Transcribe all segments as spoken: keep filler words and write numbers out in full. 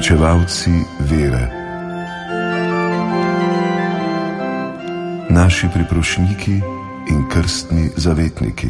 uresničevalci vere, naši priprošniki in krstni zavetniki.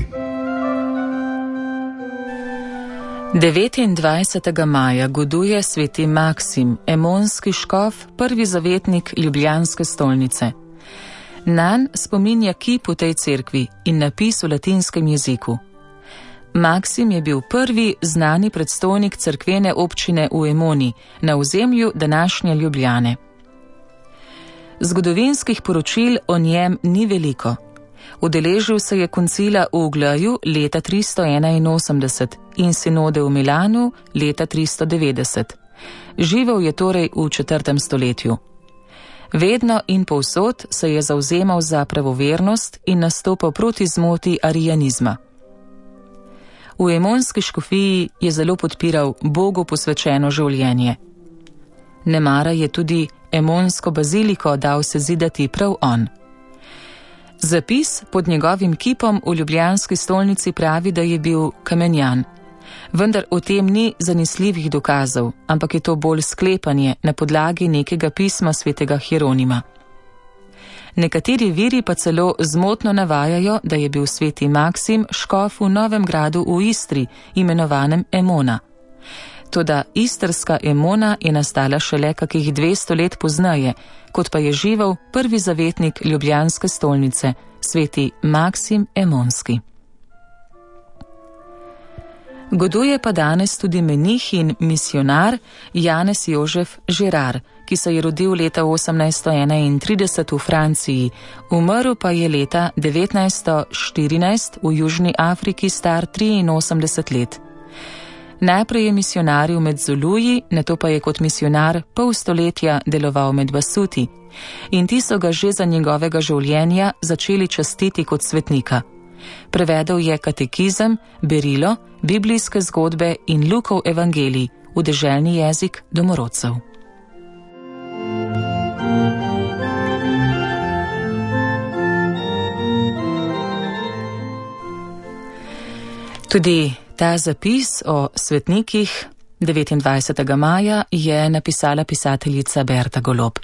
devetindvajsetega maja goduje sveti Maksim, emonski škof, prvi zavetnik ljubljanske stolnice. Nanj spominja kip v tej cerkvi in napis v latinskem jeziku. Maksim je bil prvi znani predstojnik cerkvene občine v Emoni, na ozemlju današnje Ljubljane. Zgodovinskih poročil o njem ni veliko. Udeležil se je koncila v Uglaju leta tristo enainosemdeset in sinode v Milanu leta tristo devetdeset. Živel je torej v četrtem stoletju. Vedno in povsod se je zavzemal za pravovernost in nastopal proti zmoti arijanizma. V emonski škofiji je zelo podpiral Bogu posvečeno življenje. Nemara je tudi emonsko baziliko dal sezidati prav on. Zapis pod njegovim kipom v ljubljanski stolnici pravi, da je bil kamenjan. Vendar o tem ni zanesljivih dokazov, ampak je to bolj sklepanje na podlagi nekega pisma svetega Hieronima. Nekateri viri pa celo zmotno navajajo, da je bil sveti Maksim škof v Novem gradu v Istri, imenovanem Emona. Toda istrska Emona je nastala šele kakih dvesto let pozneje, kot pa je živel prvi zavetnik ljubljanske stolnice, sveti Maksim Emonski. Goduje pa danes tudi menih in misionar Janez Jožef Žirar, ki se je rodil leta osemnajststo enaintrideset v Franciji, umrl pa je leta devetnajststo štirinajst v Južni Afriki, star triinosemdeset let. Najprej je misionaril med Zuluji, nato pa je kot misionar pol stoletja deloval med Basuti in ti so ga že za njegovega življenja začeli častiti kot svetnika. Prevedel je katekizem, berilo, biblijske zgodbe in Lukov evangelij v deželni jezik domorodcev. Tudi ta zapis o svetnikih devetindvajsetega maja je napisala pisateljica Berta Golob.